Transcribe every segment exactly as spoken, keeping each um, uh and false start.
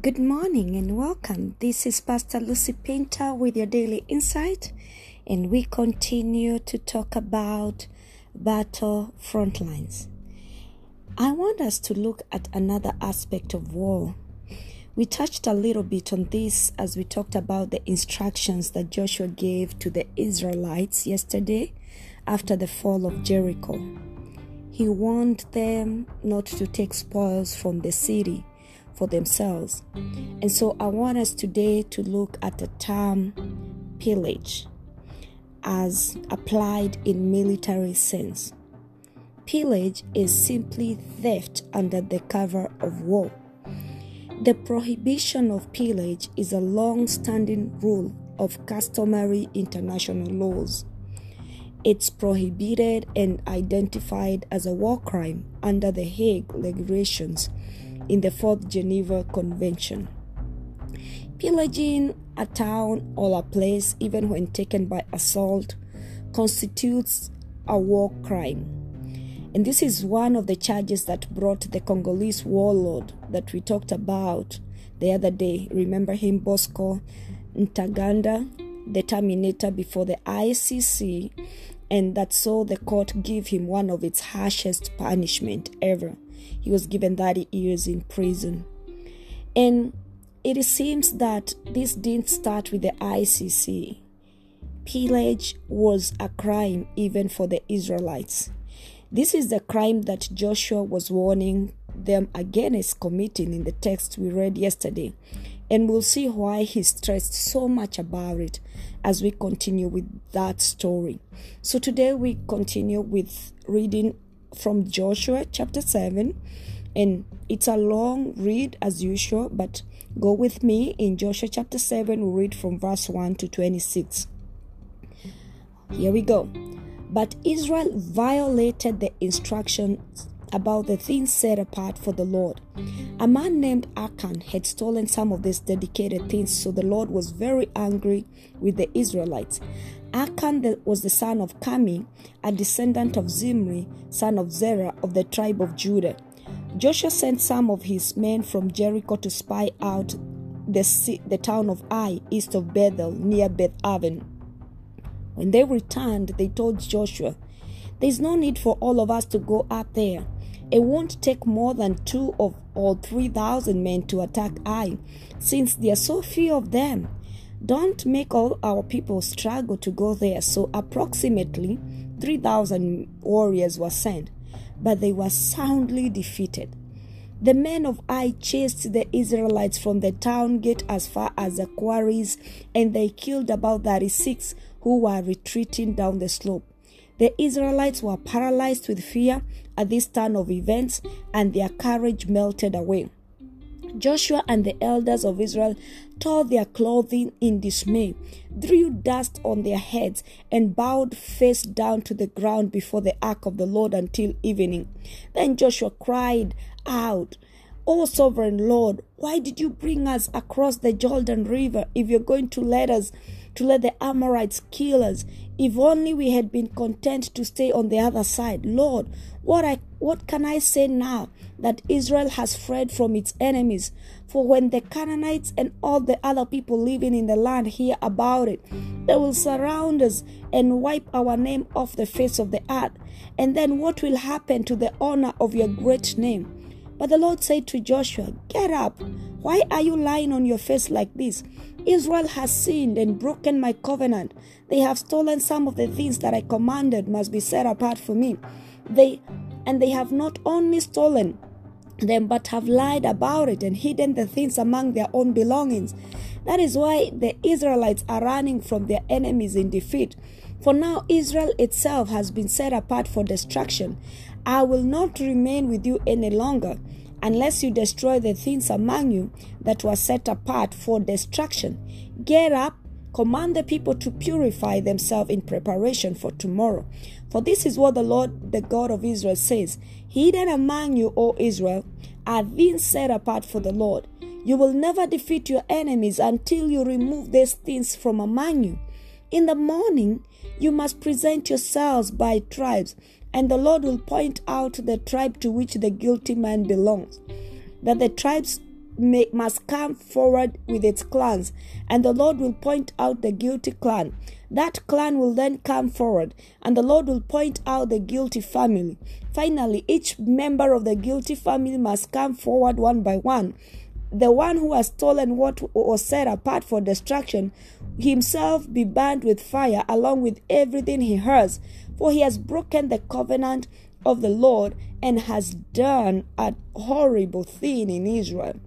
Good morning and welcome. This is Pastor Lucy Painter with your daily insight, and we continue to talk about battle front lines. I want us to look at another aspect of war. We touched a little bit on this as we talked about the instructions that Joshua gave to the Israelites yesterday after the fall of Jericho. He warned them not to take spoils from the city for themselves. And so I want us today to look at the term pillage as applied in military sense. Pillage is simply theft under the cover of war. The prohibition of pillage is a long-standing rule of customary international laws. It's prohibited and identified as a war crime under the Hague Regulations in the Fourth Geneva Convention. Pillaging a town or a place, even when taken by assault, constitutes a war crime. And this is one of the charges that brought the Congolese warlord that we talked about the other day. Remember him, Bosco Ntaganda, the Terminator, before the I C C, and that saw the court give him one of its harshest punishment ever. He was given thirty years in prison. And it seems that this didn't start with the I C C. Pillage was a crime even for the Israelites. This is the crime that Joshua was warning them against committing in the text we read yesterday. And we'll see why he stressed so much about it as we continue with that story. So today we continue with reading from Joshua chapter seven, and it's a long read as usual, but go with me. In Joshua chapter seven, we read from verse one to twenty-six. Here we go. But Israel violated the instructions about the things set apart for the Lord. A man named Achan had stolen some of these dedicated things, so the Lord was very angry with the Israelites. Achan was the son of Carmi, a descendant of Zimri, son of Zerah of the tribe of Judah. Joshua sent some of his men from Jericho to spy out the, the town of Ai, east of Bethel, near Beth Aven. When they returned, they told Joshua, "There is no need for all of us to go up there. It won't take more than two of or three thousand men to attack Ai, since there are so few of them. Don't make all our people struggle to go there." So approximately three thousand warriors were sent, but they were soundly defeated. The men of Ai chased the Israelites from the town gate as far as the quarries, and they killed about thirty-six who were retreating down the slope. The Israelites were paralyzed with fear at this turn of events, and their courage melted away. Joshua and the elders of Israel tore their clothing in dismay, threw dust on their heads, and bowed face down to the ground before the ark of the Lord until evening. Then Joshua cried out, "O sovereign Lord, why did you bring us across the Jordan River if you're going to let us, to let the Amorites kill us? If only we had been content to stay on the other side. Lord, what I what can I say now that Israel has fled from its enemies? For when the Canaanites and all the other people living in the land hear about it, they will surround us and wipe our name off the face of the earth. And then what will happen to the honor of your great name?" But the Lord said to Joshua, "Get up. Why are you lying on your face like this? Israel has sinned and broken my covenant. They have stolen some of the things that I commanded must be set apart for me. They and they have not only stolen them, but have lied about it and hidden the things among their own belongings. That is why the Israelites are running from their enemies in defeat. For now Israel itself has been set apart for destruction. I will not remain with you any longer, unless you destroy the things among you that were set apart for destruction. Get up, command the people to purify themselves in preparation for tomorrow. For this is what the Lord, the God of Israel, says, Hidden among you, O Israel, are things set apart for the Lord. You will never defeat your enemies until you remove these things from among you. In the morning, you must present yourselves by tribes, and the Lord will point out the tribe to which the guilty man belongs. That the tribes may, must come forward with its clans, and the Lord will point out the guilty clan. That clan will then come forward, and the Lord will point out the guilty family. Finally, each member of the guilty family must come forward one by one. The one who has stolen what was set apart for destruction himself be burned with fire along with everything he has, for he has broken the covenant of the Lord and has done a horrible thing in Israel.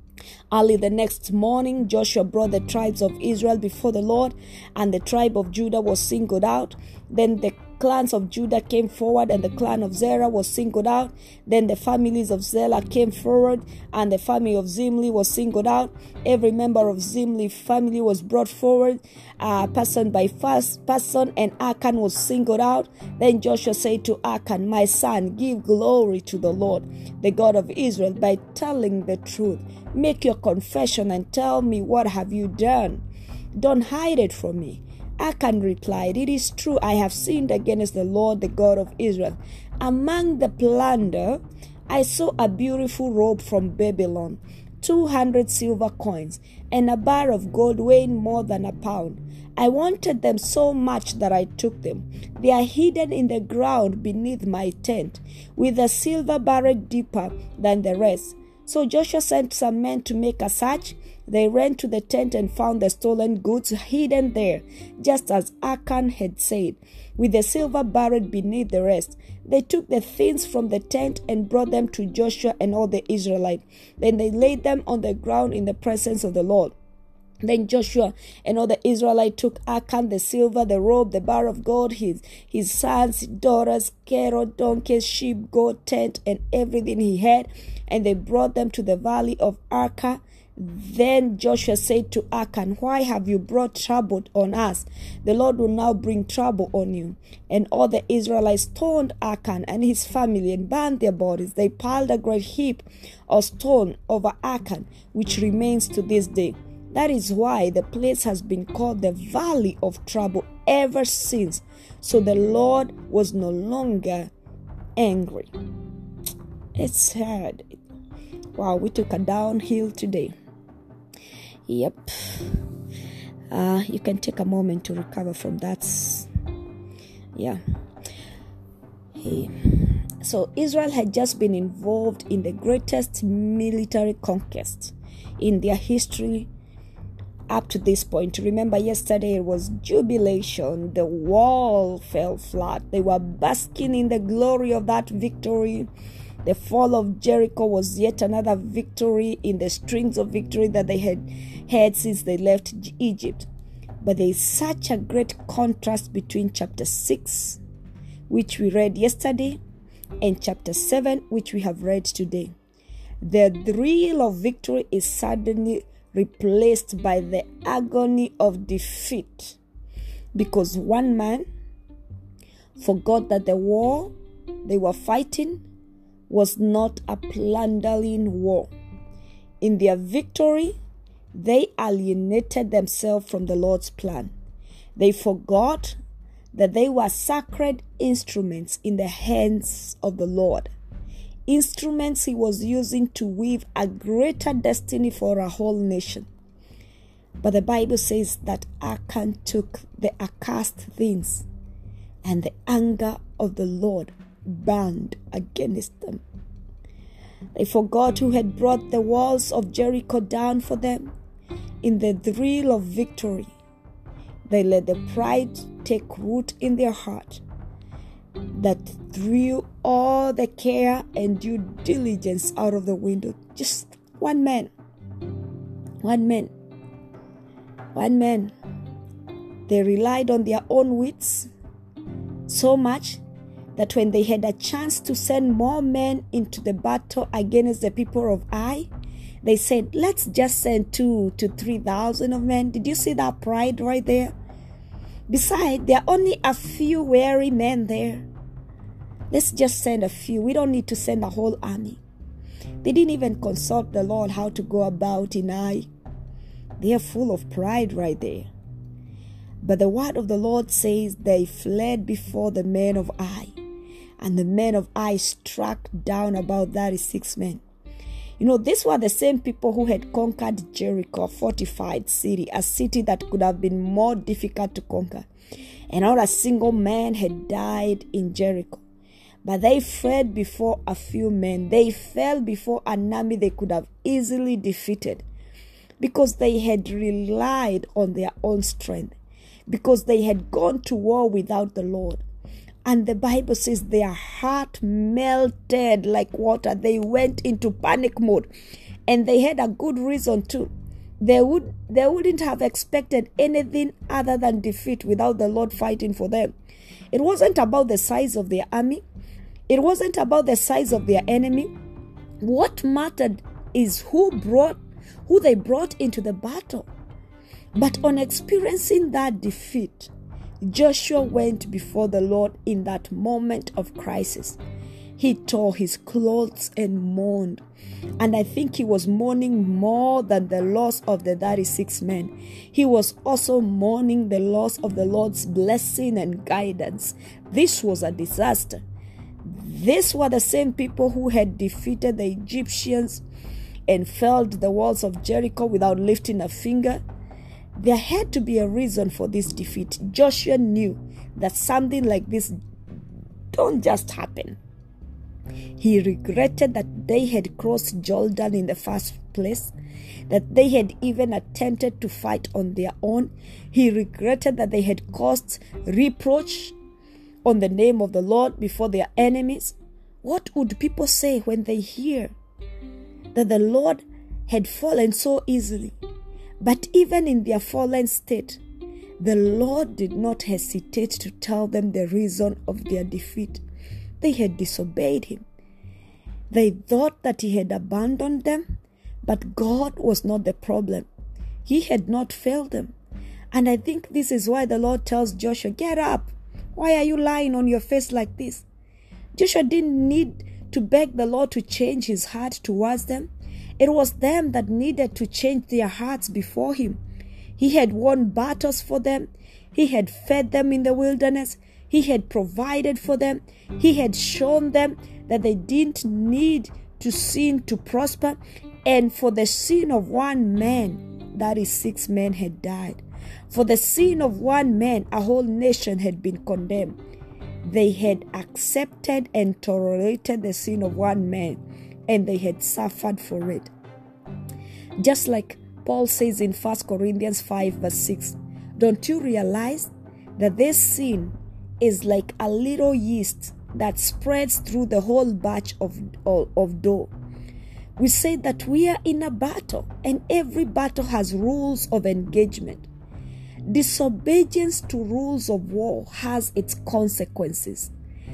Early the next morning, Joshua brought the tribes of Israel before the Lord, and the tribe of Judah was singled out. Then the clans of Judah came forward, and the clan of Zerah was singled out. Then the families of Zerah came forward, and the family of Zimri was singled out. Every member of Zimri family was brought forward, uh, person by first person, and Achan was singled out. Then Joshua said to Achan, "My son, give glory to the Lord, the God of Israel, by telling the truth. Make your confession and tell me, what have you done? Don't hide it from me." Achan replied, "It is true, I have sinned against the Lord, the God of Israel. Among the plunder, I saw a beautiful robe from Babylon, two hundred silver coins, and a bar of gold weighing more than a pound. I wanted them so much that I took them. They are hidden in the ground beneath my tent, with a silver buried deeper than the rest." So Joshua sent some men to make a search. They ran to the tent and found the stolen goods hidden there, just as Achan had said, with the silver buried beneath the rest. They took the things from the tent and brought them to Joshua and all the Israelites. Then they laid them on the ground in the presence of the Lord. Then Joshua and all the Israelites took Achan, the silver, the robe, the bar of gold, his, his sons, daughters, cattle, donkeys, sheep, goat, tent, and everything he had, and they brought them to the valley of Arka. Then Joshua said to Achan, "Why have you brought trouble on us? The Lord will now bring trouble on you." And all the Israelites stoned Achan and his family and burned their bodies. They piled a great heap of stone over Achan, which remains to this day. That is why the place has been called the Valley of Trouble ever since. So the Lord was no longer angry. It's sad. Wow, we took a downhill today. Yep. Uh, you can take a moment to recover from that. Yeah. Hey. So Israel had just been involved in the greatest military conquest in their history up to this point. Remember, yesterday it was jubilation. The wall fell flat. They were basking in the glory of that victory. The fall of Jericho was yet another victory in the strings of victory that they had had since they left Egypt. But there is such a great contrast between chapter six, which we read yesterday, and chapter seven, which we have read today. The thrill of victory is suddenly replaced by the agony of defeat, because one man forgot that the war they were fighting was not a plundering war. In their victory, they alienated themselves from the Lord's plan. They forgot that they were sacred instruments in the hands of the Lord, instruments he was using to weave a greater destiny for a whole nation. But the Bible says that Achan took the accursed things, and the anger of the Lord burned against them. They forgot who had brought the walls of Jericho down for them. In the thrill of victory, they let the pride take root in their heart that threw all the care and due diligence out of the window. Just one man. One man. One man. They relied on their own wits so much that when they had a chance to send more men into the battle against the people of Ai, they said, "Let's just send two to three thousand of men." Did you see that pride right there? Besides, there are only a few weary men there. Let's just send a few. We don't need to send a whole army. They didn't even consult the Lord how to go about in Ai. They are full of pride right there. But the word of the Lord says they fled before the men of Ai, and the men of Ai struck down about thirty-six men. You know, these were the same people who had conquered Jericho, a fortified city, a city that could have been more difficult to conquer. And not a single man had died in Jericho. But they fled before a few men. They fell before an army they could have easily defeated, because they had relied on their own strength, because they had gone to war without the Lord. And the Bible says their heart melted like water. They went into panic mode, and they had a good reason to. They would they wouldn't have expected anything other than defeat without the Lord fighting for them. It wasn't about the size of their army. It wasn't about the size of their enemy. What mattered is who brought who they brought into the battle. But on experiencing that defeat, Joshua went before the Lord in that moment of crisis. He tore his clothes and mourned. And I think he was mourning more than the loss of the thirty-six men. He was also mourning the loss of the Lord's blessing and guidance. This was a disaster. These were the same people who had defeated the Egyptians and felled the walls of Jericho without lifting a finger. There had to be a reason for this defeat. Joshua knew that something like this don't just happen. He regretted that they had crossed Jordan in the first place, that they had even attempted to fight on their own. He regretted that they had caused reproach on the name of the Lord before their enemies. What would people say when they hear that the Lord had fallen so easily? But even in their fallen state, the Lord did not hesitate to tell them the reason of their defeat. They had disobeyed him. They thought that he had abandoned them, but God was not the problem. He had not failed them. And I think this is why the Lord tells Joshua, get up. Why are you lying on your face like this? Joshua didn't need to beg the Lord to change his heart towards them. It was them that needed to change their hearts before him. He had won battles for them. He had fed them in the wilderness. He had provided for them. He had shown them that they didn't need to sin to prosper. And for the sin of one man, that is, six men had died. For the sin of one man, a whole nation had been condemned. They had accepted and tolerated the sin of one man, and they had suffered for it. Just like Paul says in First Corinthians five verse six, don't you realize that this sin is like a little yeast that spreads through the whole batch of, of, of dough? We say that we are in a battle, and every battle has rules of engagement. Disobedience to rules of war has its consequences.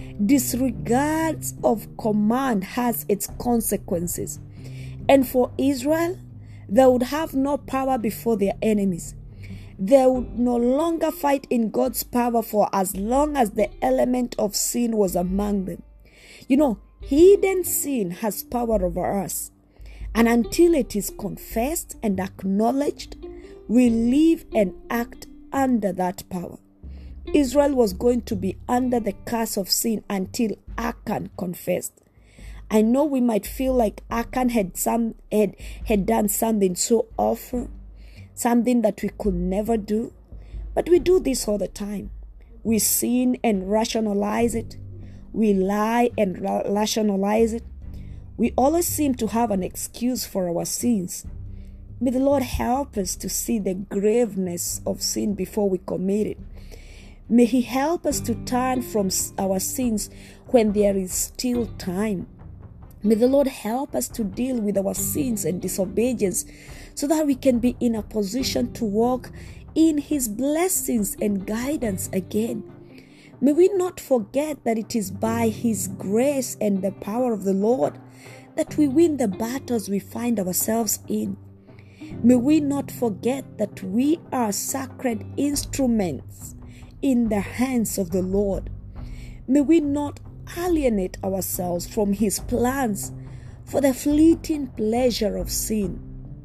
Disregards of command has its consequences. And for Israel, they would have no power before their enemies. They would no longer fight in God's power for as long as the element of sin was among them. You know, hidden sin has power over us. And until it is confessed and acknowledged, we live and act under that power. Israel was going to be under the curse of sin until Achan confessed. I know we might feel like Achan had some had, had done something so awful, something that we could never do, but we do this all the time. We sin and rationalize it. We lie and ra- rationalize it. We always seem to have an excuse for our sins. May the Lord help us to see the graveness of sin before we commit it. May He help us to turn from our sins when there is still time. May the Lord help us to deal with our sins and disobedience so that we can be in a position to walk in His blessings and guidance again. May we not forget that it is by His grace and the power of the Lord that we win the battles we find ourselves in. May we not forget that we are sacred instruments in the hands of the Lord. May we not alienate ourselves from His plans for the fleeting pleasure of sin.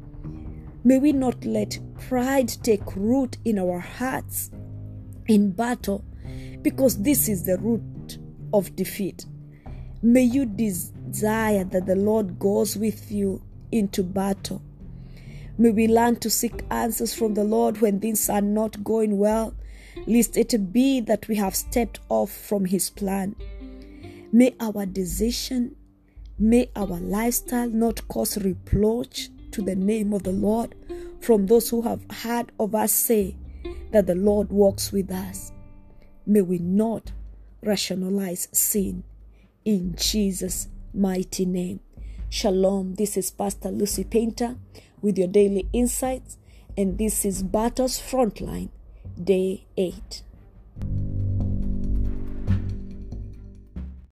May we not let pride take root in our hearts in battle, because this is the root of defeat. May you desire that the Lord goes with you into battle. May we learn to seek answers from the Lord when things are not going well, lest it be that we have stepped off from His plan. May our decision, may our lifestyle not cause reproach to the name of the Lord from those who have heard of us say that the Lord walks with us. May we not rationalize sin. In Jesus' mighty name. Shalom. This is Pastor Lucy Painter with your daily insights, and this is Battle's Frontline, Day eight.